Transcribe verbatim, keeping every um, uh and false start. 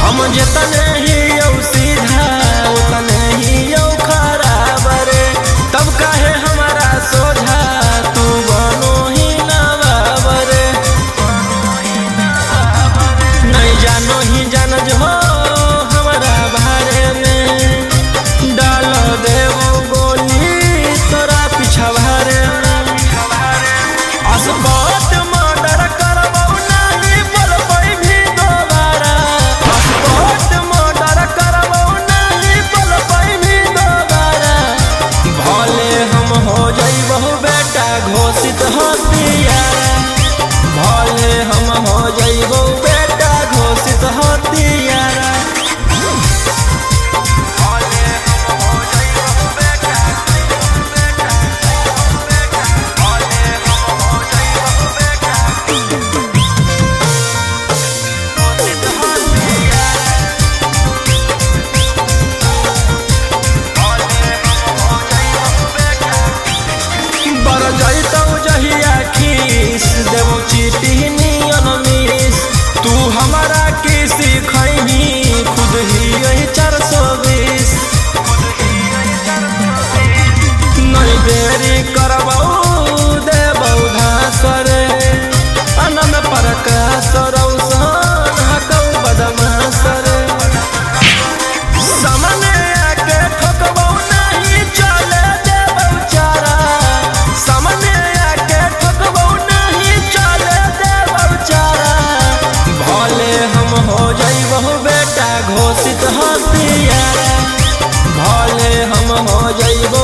हम जतने ही यौ सीधा उतने ही यौ खराब रे। तब काहे हमारा सोझा तू बनो ही नवाब रे। नहीं जानो ही जान जो हमारा बारे में डाल देवो गोली तोरा पिछवारे में। अस्पत मर्डर करबो नहीं बोलबै भी दोबारा। अस्पत मर्डर करबो नहीं बोलबै भी दोबारा। भले हम हो जइबहु बेटा घोषित हत्यारा। भले हम हो जइबहु बेटा घोषित हत्यारा। देवो चीटी नियन मिस तू हमारा की सिखैनी खुद ही यही चार सौ बीस। नहीं देरी करबौ देबौ धास रे। आनंद प्रकाश रौशन हकौ बदमाश रे। सामने आके ठोकबौ नहीं चले देबौ चारा। सामने आके ठोकबौ हो जइबहु बेटा घोषित हत्यारा। भले हम हो जइबहु